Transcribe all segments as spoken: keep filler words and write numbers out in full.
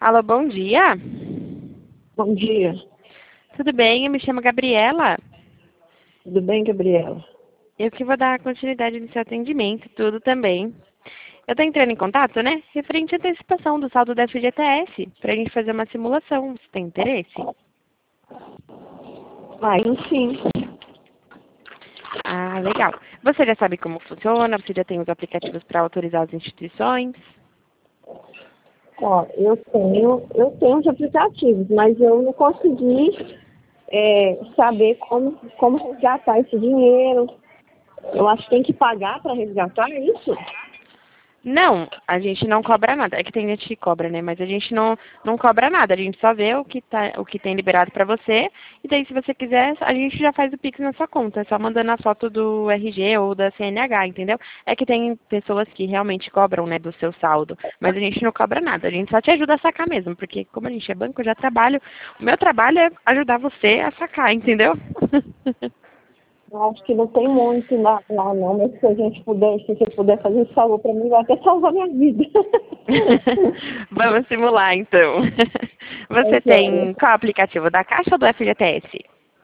Alô, bom dia. Bom dia. Tudo bem? Eu me chamo Gabriela. Tudo bem, Gabriela? Eu que vou dar continuidade no seu atendimento, tudo também. Eu estou entrando em contato, né? Referente à antecipação do saldo da F G T S, para a gente fazer uma simulação. Você tem interesse? Ah, sim. Ah, legal. Você já sabe como funciona? Você já tem os aplicativos para autorizar as instituições? Ó, eu tenho, eu tenho os aplicativos, mas eu não consegui é, saber como, como resgatar esse dinheiro. Eu acho que tem que pagar para resgatar, é isso? Não, a gente não cobra nada. É que tem gente que cobra, né? Mas a gente não, não cobra nada. A gente só vê o que, tá, o que tem liberado para você. E daí, se você quiser, a gente já faz o Pix na sua conta. É só mandando a foto do R G ou da C N H, entendeu? É que tem pessoas que realmente cobram, né, do seu saldo. Mas a gente não cobra nada. A gente só te ajuda a sacar mesmo. Porque como a gente é banco, eu já trabalho. O meu trabalho é ajudar você a sacar, entendeu? Eu acho que não tem muito lá, lá não, mas se a gente puder, se você puder fazer esse favor para mim, vai até salvar minha vida. Vamos simular, então. Você Mas, olha, tem qual aplicativo? Da Caixa ou do F G T S?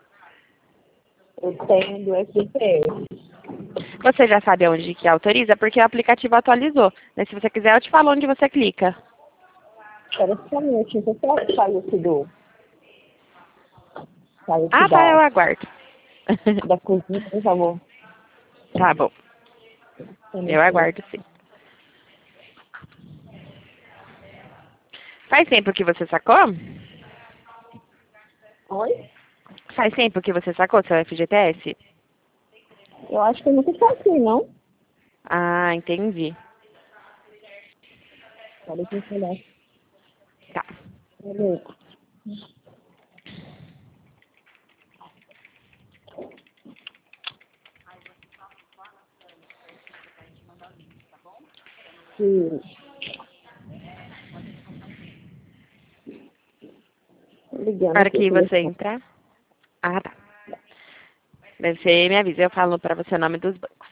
eu tenho do F G T S. Você já sabe onde que autoriza? Porque o aplicativo atualizou. Mas se você quiser, eu te falo onde você clica. Espera só um minutinho, você saiu aqui do. Saiu aqui Ah, tá, eu da, aguardo. da cozinha, por favor. Tá bom, eu aguardo sim. Faz tempo que você sacou? Oi? Faz tempo que você sacou seu F G T S? Eu acho que eu nunca foi assim, não. Ah, entendi. Peraí, deixa eu olhar. Tá. Peraí. Sim. Tô ligando Na hora aqui o que você telefone. entrar. Ah, tá. Daí você me avisa, eu falo pra você o nome dos bancos.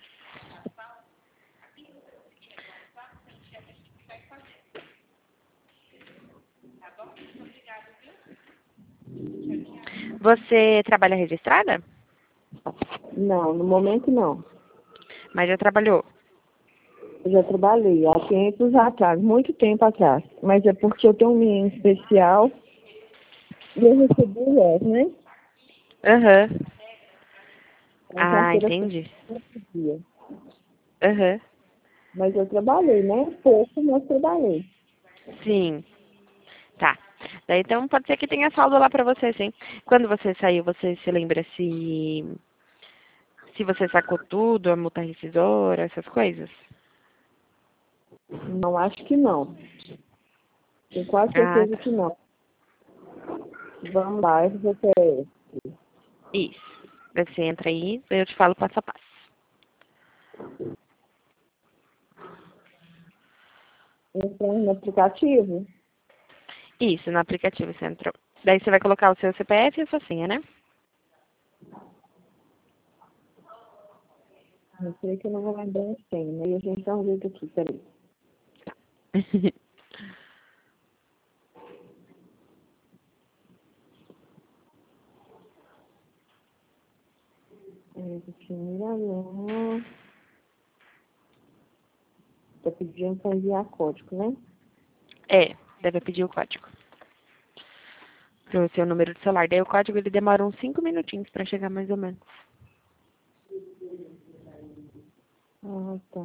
Você trabalha registrada? Não, no momento não. Mas já trabalhou? Eu já trabalhei há tempos atrás, muito tempo atrás. Mas é porque eu tenho um menino especial e eu recebi o resto, né? Aham. Então, Ah, carteira entendi. dia. Aham. Mas eu trabalhei, né? Pouco, mas trabalhei. Sim. Tá. Daí então pode ser que tenha saldo lá pra você, sim. Quando você saiu, você se lembra se se você sacou tudo, a multa rescisória, essas coisas? Não, acho que não. Tenho quase Ah, certeza tá. que não. Vamos lá, F G T S. Isso. Daí você entra aí, daí eu te falo passo a passo. Entrando no aplicativo. Isso, no aplicativo você entrou. Daí você vai colocar o seu C P F e a sua senha, né? Eu sei que eu não vou lembrar a senha, mas a gente dá um jeito aqui, peraí. É, primeiro, tá pedindo para enviar código, né? É, deve pedir o código. Pro seu número de celular. Daí o código ele demora uns cinco minutinhos pra chegar mais ou menos. Ah, tá.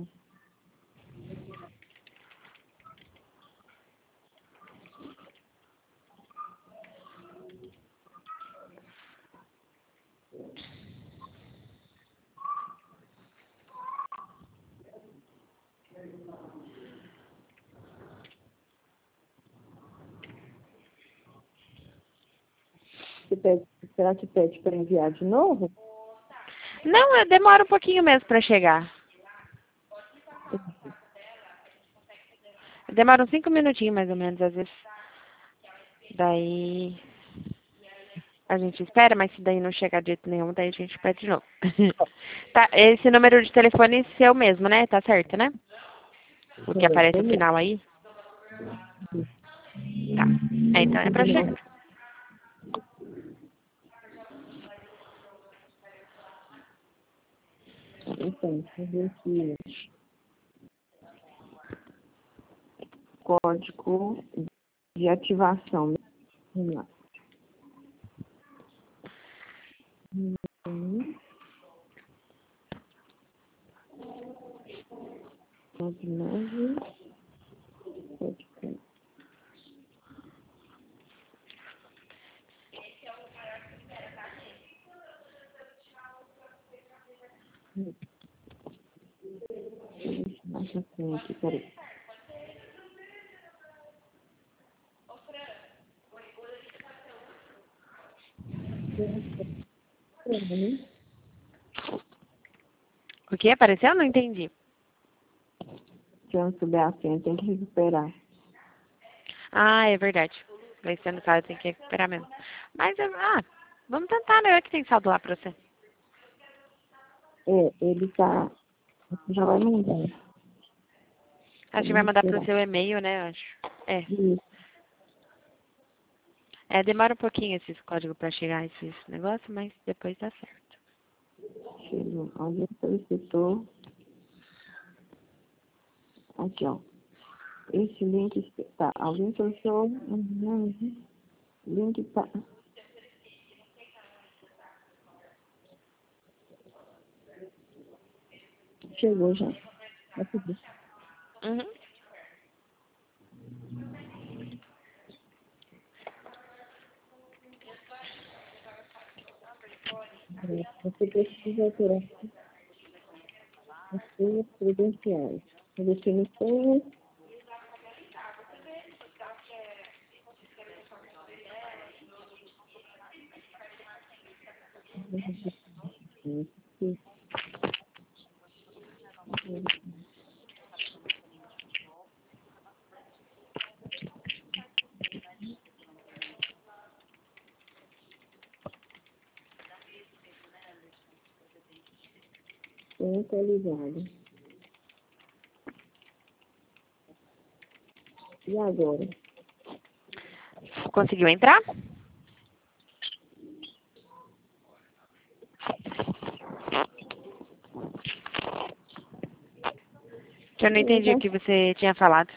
Você pede, será que pede para enviar de novo? Não, é- demora um pouquinho mesmo pra chegar. Demora uns cinco minutinhos mais ou menos, às vezes. Daí a gente espera, mas se daí não chegar de jeito nenhum, daí a gente pede de novo. Tá, esse número de telefone é seu mesmo, né? Tá certo, né? O que É, aparece no beleza. final aí? Tá. É, então é pra chegar. Então, fazer aqui código de ativação. Vamos lá. Hum, nove, nove, sete, Baixa a senha aqui, peraí. O que apareceu? Não entendi. Se eu não souber a senha, tem que recuperar. Ah, é verdade. Vai ser no caso, tem que recuperar mesmo. Mas, eu- ah, vamos tentar, né? Eu que tem saldo lá pra você. É, ele tá. Já vai mandar. Acho que vai mandar pro seu e-mail, né? Eu acho. É. Isso, É, demora um pouquinho esses códigos pra chegar esses negócios, mas depois dá certo. chegou. Alguém solicitou. Aqui, ó. Esse link tá. Alguém solicitou. Uhum. Link tá. Chegou já. Vai pedir. Uhum. Você precisa alterar as suas credenciais. Definições. Atualizado. E agora? Conseguiu entrar? Que eu não entendi o que você tinha falado.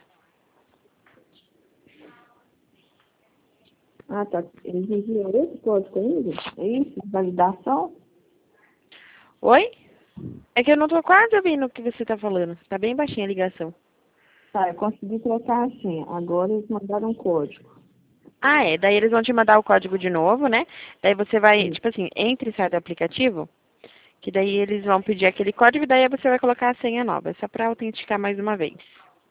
Ah, tá. Eles enviam esse código ainda? É isso? Validação? Oi? É que eu não tô quase ouvindo o que você tá falando. Tá bem baixinha a ligação. Tá, eu consegui trocar a senha. Agora eles mandaram um código. Ah, é. Daí eles vão te mandar o código de novo, né? Daí você vai, Isso. tipo assim, entre e sai do aplicativo, que daí eles vão pedir aquele código e daí você vai colocar a senha nova. É só pra autenticar mais uma vez.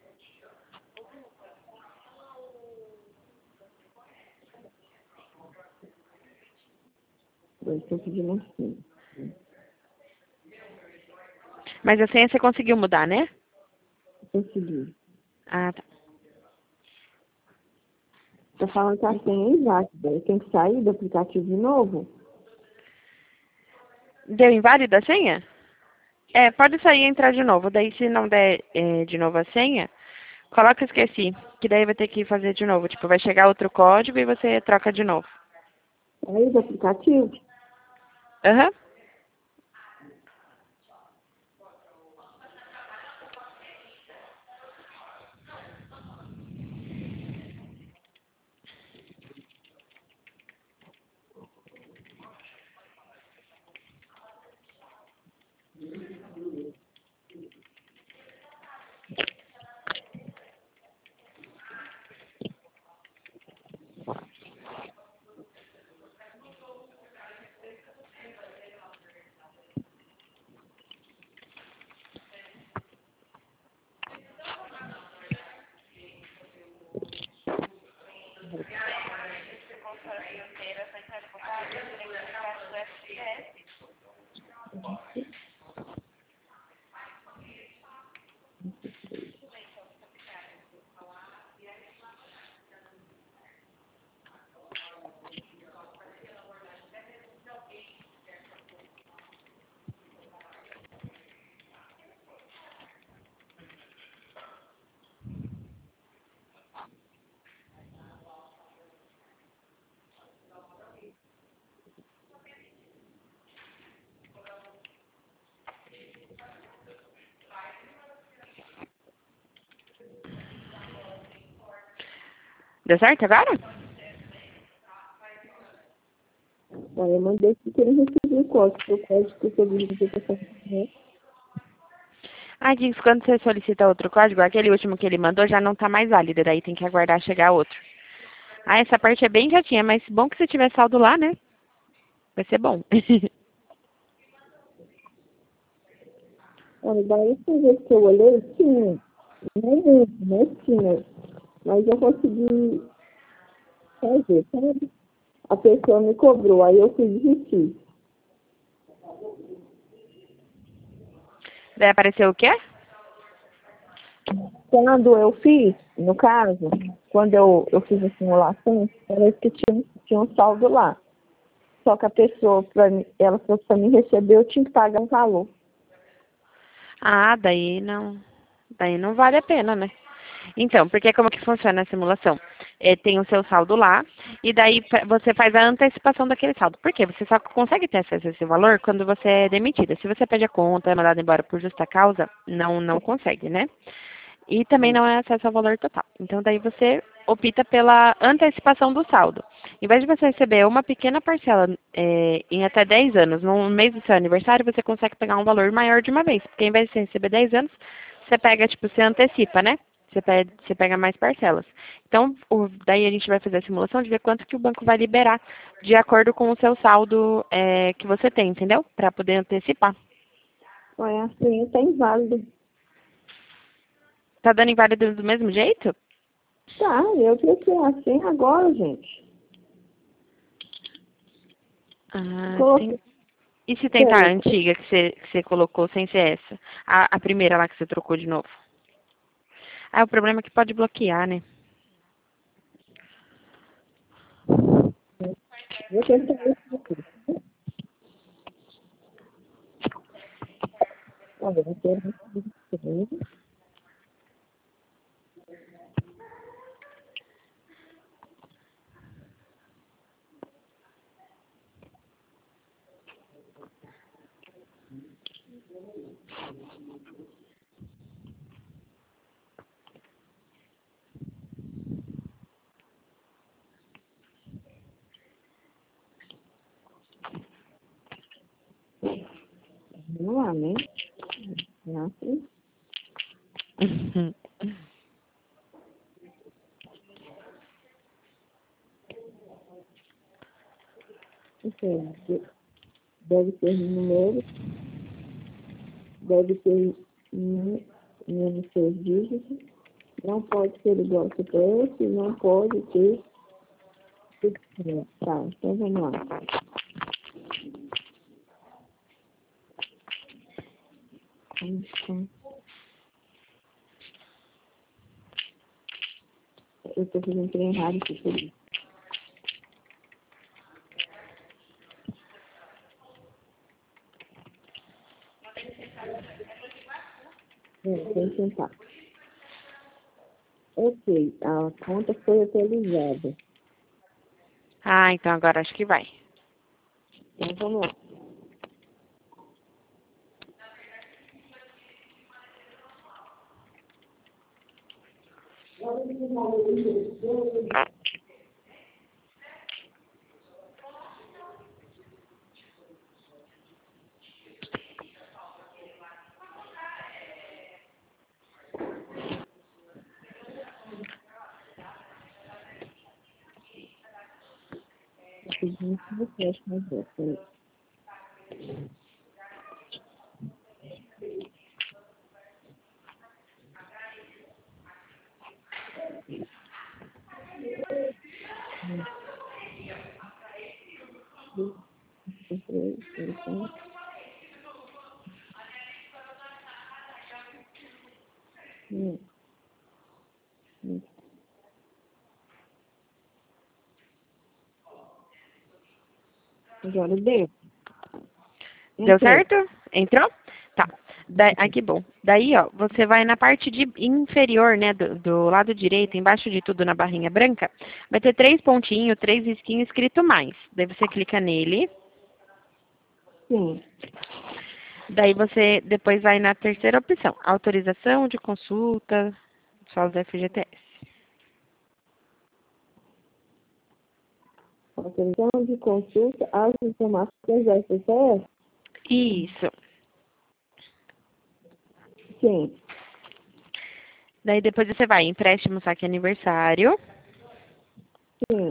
Eu estou pedindo assim. Mas a senha você conseguiu mudar, né? Consegui. Ah, tá. Tô falando que a senha é inválida. Eu tenho que sair do aplicativo de novo? Deu inválida a senha? É, pode sair e entrar de novo. Daí se não der é, de novo a senha, coloca esqueci. Que daí vai ter que fazer de novo. Tipo, vai chegar outro código e você troca de novo. Sair do aplicativo? Aham. Deu certo agora? Olha, eu mandei que ele recebeu o código, o código que eu solicitei. Ah, diz que quando você solicita outro código, aquele último que ele mandou já não está mais válido, daí tem que aguardar chegar outro. Ah, essa parte é bem chatinha, mas bom que você tiver saldo lá, né? Vai ser bom. Olha, daí essa vez que eu olhei, tinha, não muito, né, tinha, mas eu consegui fazer, sabe? A pessoa me cobrou, aí eu fui desistir. Daí apareceu o quê? Quando eu fiz, no caso, quando eu, eu fiz a simulação, parece que tinha, tinha um saldo lá. Só que a pessoa, pra mim, ela falou que para mim receber, eu tinha que pagar um valor. Ah, daí não, daí não vale a pena, né? Então, porque como que funciona a simulação? É, tem o seu saldo lá, e daí pra- você faz a antecipação daquele saldo. Por quê? Você só consegue ter acesso a esse valor quando você é demitida. Se você pede a conta, é mandado embora por justa causa, não, não consegue, né? E também não é acesso ao valor total. Então, daí você opta pela antecipação do saldo. Em vez de você receber uma pequena parcela é, em até dez anos, no mês do seu aniversário, você consegue pegar um valor maior de uma vez. Porque em vez de você receber dez anos, você pega, tipo, você antecipa, né? Você pega, você pega mais parcelas. Então, o, daí a gente vai fazer a simulação de ver quanto que o banco vai liberar de acordo com o seu saldo é, que você tem, entendeu? Para poder antecipar. Olha, assim, tá inválido. Tá dando inválido do mesmo jeito? Tá, eu cliquei assim agora, gente. Ah, tem. Coloquei. E se tentar a Sério, antiga que você, que você colocou sem ser essa? A, a primeira lá que você trocou de novo? Ah, o problema é que pode bloquear, né? vou tentar isso aqui. Olha, eu quero receber. Vamos lá, né? Assim. Então, deve ter número, deve ter um, menos seis dígitos, não pode ser igual ao C P F, não pode ter. Tá, então vamos lá. Então, eu estou fazendo um trem errado aqui por isso. É, tem que tentar. Ok, a conta foi atualizada. Ah, então agora acho que vai. Então vamos lá. Seguinte, você acha mais essa. Hum, hum. Agora deu. Deu Entrou. certo? Entrou? Tá. Da, ah, que bom. Daí, ó, você vai na parte de inferior, né, do, do lado direito, embaixo de tudo na barrinha branca, vai ter três pontinhos, três risquinhos escrito mais. Daí você clica nele. Sim. Daí você depois vai na terceira opção, autorização de consulta, só do F G T S. Autorização de consulta às informações da S C S? Isso. Sim. Daí depois você vai, empréstimo, saque aniversário. Sim.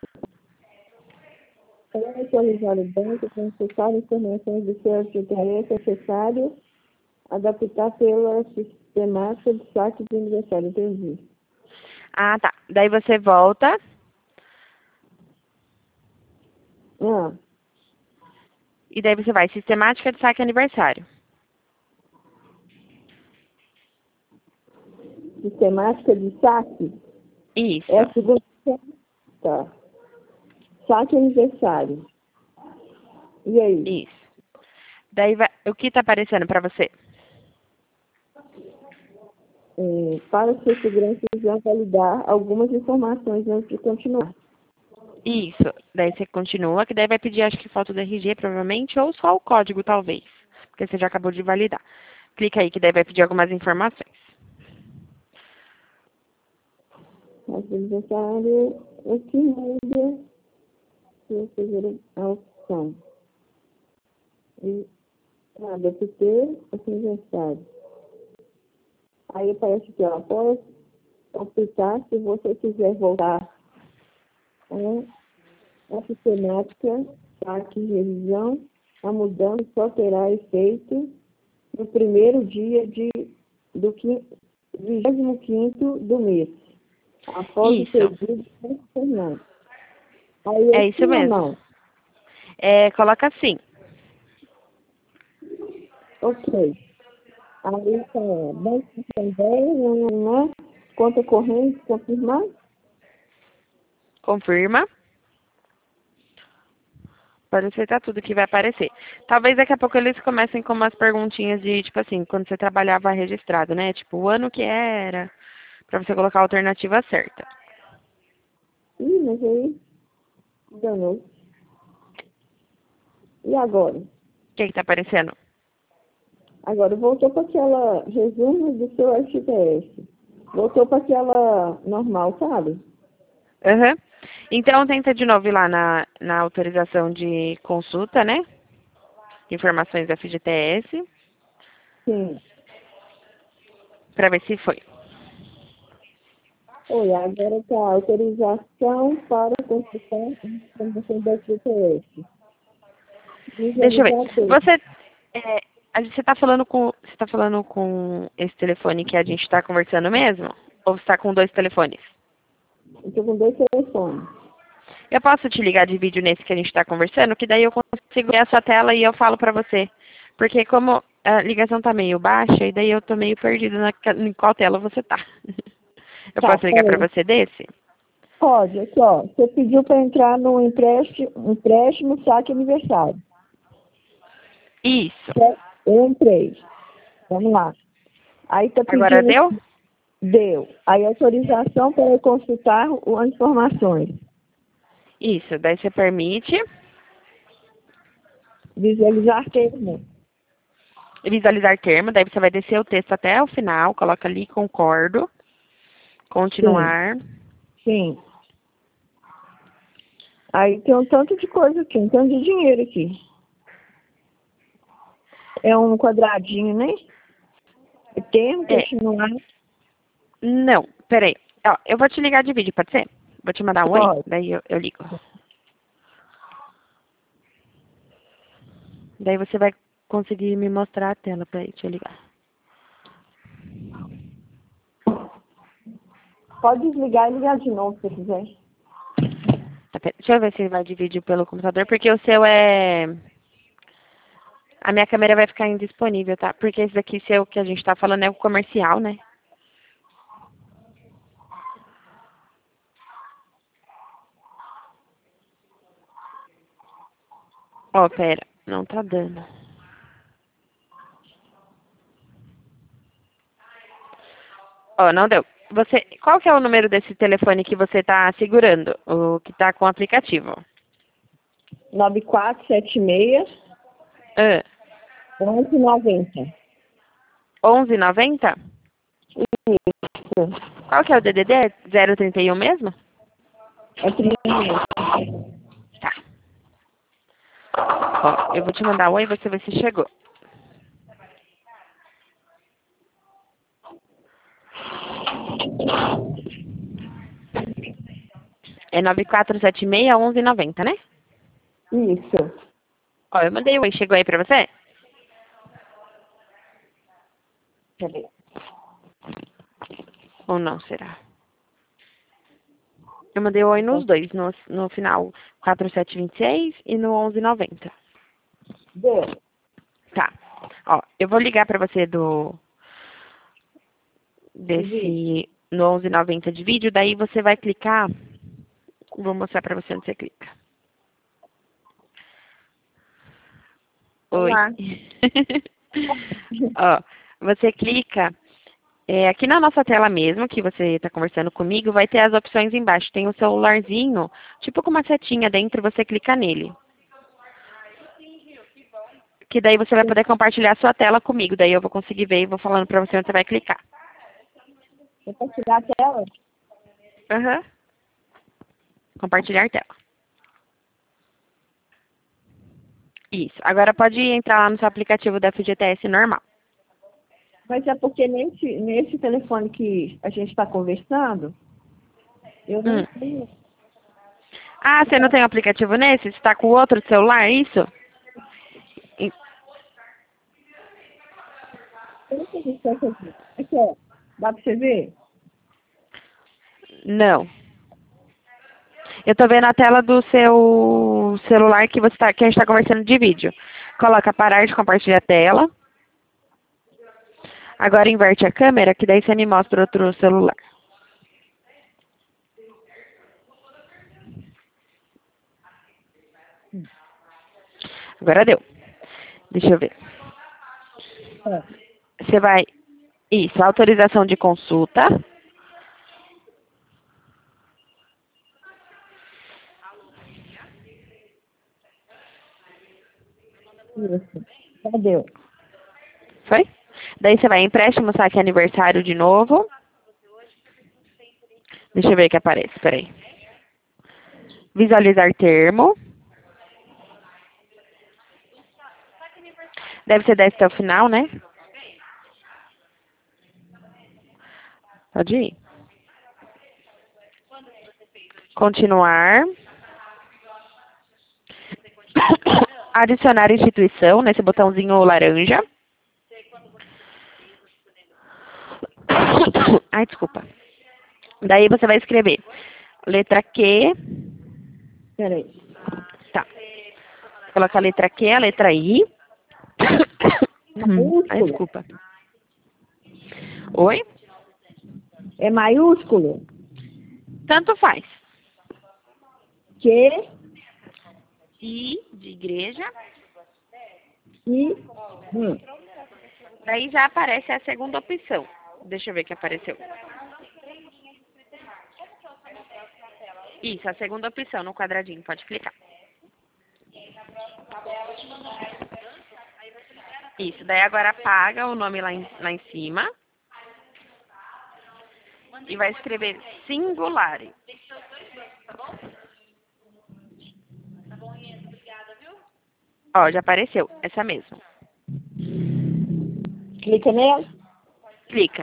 Para atualizar o banco, consultar informações do seu interesse necessário, adaptar pela sistemática de saque de aniversário. Entendi. Ah, tá. Daí você volta. Ah, E daí você vai, sistemática de saque aniversário. sistemática de saque? Isso. É a segunda. Tá. Saque aniversário. E aí? Isso. Daí vai, o que tá aparecendo pra você? É, para sua segurança, já validar algumas informações antes de continuar. Isso. Daí você continua, que daí vai pedir, acho que foto do R G, provavelmente, ou só o código, talvez. Porque você já acabou de validar. Clica aí, que daí vai pedir algumas informações. Saque aniversário, o que muda se eu fizer a opção? E, ah, deve ter esse aniversário. Aí aparece aqui, ó, após optar, se você quiser voltar com a sistemática, saque e revisão, a mudança só terá efeito no primeiro dia de, do vigésimo quinto do mês, após o Isso. pedido do Fernando. Aí É é isso sim ou mesmo. não? É, coloca assim. Ok. Aí tá, banco também, né? Conta corrente, confirmar? Confirma. Pode aceitar tudo que vai aparecer. Talvez daqui a pouco eles comecem com umas perguntinhas de, tipo assim, quando você trabalhava registrado, né? Tipo, o ano que era, pra você colocar a alternativa certa. Ih, mas aí, danou. E agora? O que que tá aparecendo? Agora, voltou para aquela resumo do seu S T S. Voltou para aquela normal, sabe? Aham. Então, tenta de novo ir lá na, na autorização de consulta, né? Informações F G T S, Sim. pra ver se foi. Oi, agora está autorização para consultar a informação do S T S. Deixa eu ver. Visualizar tudo. Você, é, a gente- você tá falando com, você tá falando com esse telefone que a gente tá conversando mesmo? Ou você tá com dois telefones? Estou com dois telefones. Eu posso te ligar de vídeo nesse que a gente está conversando, que daí eu consigo ver a sua tela e eu falo pra você. Porque como a ligação tá meio baixa, e daí eu tô meio perdida na, em qual tela você tá. Eu Tá, posso ligar pra peraí. você desse? Pode, aqui ó. Você pediu para entrar no empréstimo, empréstimo saque aniversário. Isso. Certo? Eu entrei. Vamos lá. Aí tá Agora pedindo, deu? deu. Aí autorização para eu consultar o- as informações. Isso. Daí você permite Visualizar termo. visualizar termo, daí você vai descer o texto até o final, coloca ali concordo, Sim, continuar. sim. Aí tem um tanto de coisa aqui, um tanto de dinheiro aqui. É um quadradinho, né? É termo, É, continuar. não, peraí. Ó, eu vou te ligar de vídeo, pode ser? Vou te mandar um oi, Pode. daí eu, eu ligo. Daí você vai conseguir me mostrar a tela pra eu te ligar. Pode desligar e ligar de novo se quiser. Tá, pera- deixa eu ver se vai de vídeo pelo computador, porque o seu é... A minha câmera vai ficar indisponível, tá? Porque esse daqui, seu que a gente tá falando, é o comercial, né? Ó, pera, não tá dando. Ó, não deu. Você, qual que é o número desse telefone que você tá segurando? O que tá com o aplicativo? nove quatro sete seis, Ah, onze noventa. onze noventa? Isso. Qual que é o D D D? zero trinta e um mesmo? É trinta. Tá. Ó, eu vou te mandar oi e você vê se chegou. É nove quatro sete seis, onze noventa, né? Isso. Ó, eu mandei oi, chegou aí pra você? Peraí. Ou não, será? Eu mandei oi nos dois, no, no final quatro sete dois seis e no onze noventa. Deu. Tá. Ó, eu vou ligar pra você do Vídeo. desse no onze noventa de vídeo, daí você vai clicar. Vou mostrar pra você onde você clica. Oi. Olá. Ó, você clica é, aqui na nossa tela mesmo, que você está conversando comigo, vai ter as opções embaixo. Tem o celularzinho, tipo com uma setinha dentro, você clica nele. Que daí você vai poder compartilhar a sua tela comigo. Daí eu vou conseguir ver e vou falando pra você onde você vai clicar. Eu posso tirar a tela? Aham. Compartilhar tela. Isso. Agora pode entrar lá no seu aplicativo da F G T S normal. Mas é porque nesse, nesse telefone que a gente está conversando, eu não Hum. tenho. Ah, você não tem o aplicativo nesse? Você está com o outro celular, é isso? E- Eu não tenho isso aqui. Aqui, ó. Dá pra você ver? Não. Eu tô vendo a tela do seu celular que você tá, que a gente tá conversando de vídeo. Coloca parar de compartilhar a tela. Agora inverte a câmera, que daí você me mostra outro celular. Agora deu. Deixa eu ver. É. Você vai... Isso, autorização de consulta. Isso. Já deu. Foi? Daí você vai em empréstimo, saque aniversário de novo. Deixa eu ver o que aparece, peraí. Visualizar termo. Deve ser dez até o final, né? Pode ir. Continuar. Adicionar instituição, nesse botãozinho laranja. Ai, desculpa. Daí você vai escrever letra Q. Peraí. Tá. Coloca a letra Q, a letra I. Ai, Maiúsculo? desculpa. Oi? É maiúsculo? Tanto faz. Q, I de igreja. I, hum. Daí já aparece a segunda opção. Deixa eu ver o que apareceu. Isso, a segunda opção no quadradinho. Pode clicar. Isso, daí agora apaga o nome lá em, lá em cima. E vai escrever singular. Ó, já apareceu. Essa mesmo. Clica nela. Clica.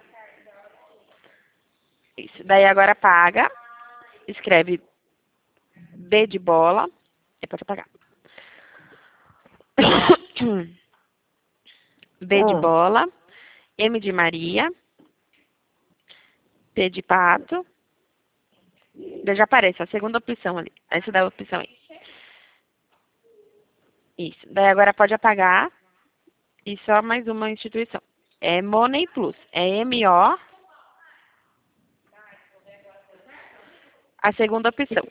Isso. Daí agora apaga. Escreve B de bola. É, pode apagar. B de Ah, bola. M de Maria. P de pato. Daí já aparece a segunda opção ali. Essa da opção aí. Isso. Daí agora pode apagar. E só mais uma instituição. É Money Plus. É M O. A segunda opção.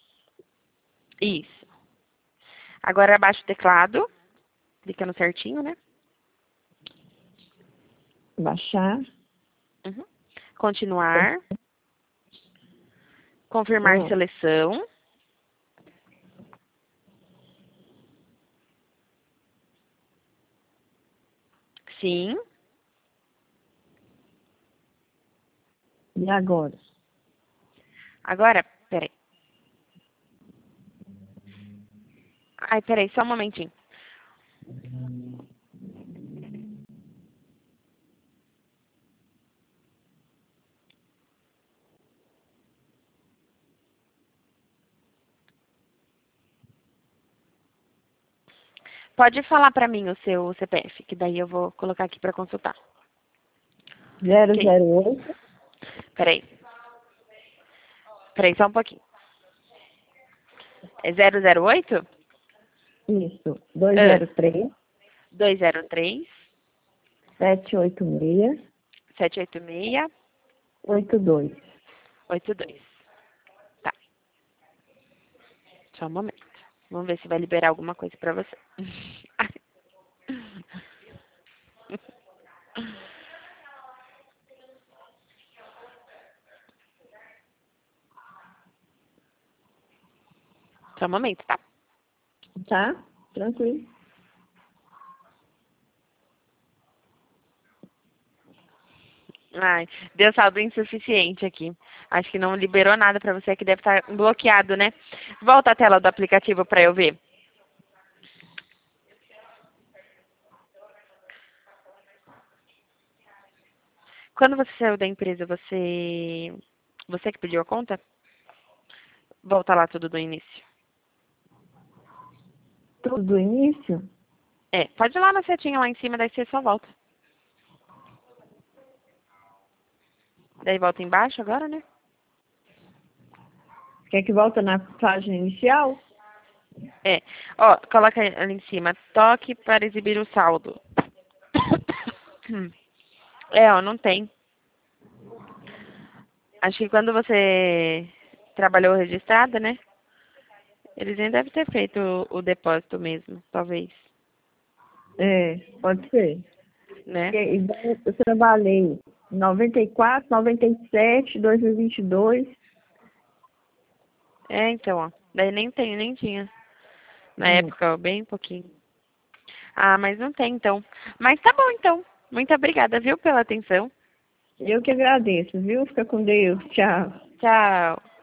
Isso. Agora abaixa o teclado. Clica no certinho, né? baixar. Uhum. Continuar. Confirmar Ah, seleção. Sim. e agora? Agora, peraí. Ai, peraí, só um momentinho. Pode falar para mim o seu C P F, que daí eu vou colocar aqui para consultar. zero Ok. zero oito. Peraí. Peraí, só um pouquinho. É zero zero oito? Isso. dois zero três, dois zero três, sete oito seis, sete oito seis, oito dois. oito dois. Tá. Só um momento. Vamos ver se vai liberar alguma coisa para você. Só um momento, tá? Tá? Tranquilo. Ai, deu saldo insuficiente aqui. Acho que não liberou nada pra você, que deve estar bloqueado, né? Volta a tela do aplicativo pra eu ver. Quando você saiu da empresa, você... Você que pediu a conta? Volta lá tudo do início. Tudo do início? É, pode ir lá na setinha lá em cima, daí você só volta. Daí volta embaixo agora, né? Quer que volta na página inicial? É. Ó, coloca ali em cima. Toque para exibir o saldo. É, ó, não tem. Acho que quando você trabalhou registrada, né? Eles nem devem ter feito o, o depósito mesmo, talvez, É, pode ser. né? Porque igual eu trabalhei em noventa e quatro, noventa e sete, dois mil e vinte e dois. É, então, ó. Daí nem tem, nem tinha. Na Hum. época, ó, bem pouquinho. Ah, mas não tem, então. Mas tá bom, então. Muito obrigada, viu, pela atenção. Eu que agradeço, viu? Fica com Deus. Tchau. Tchau.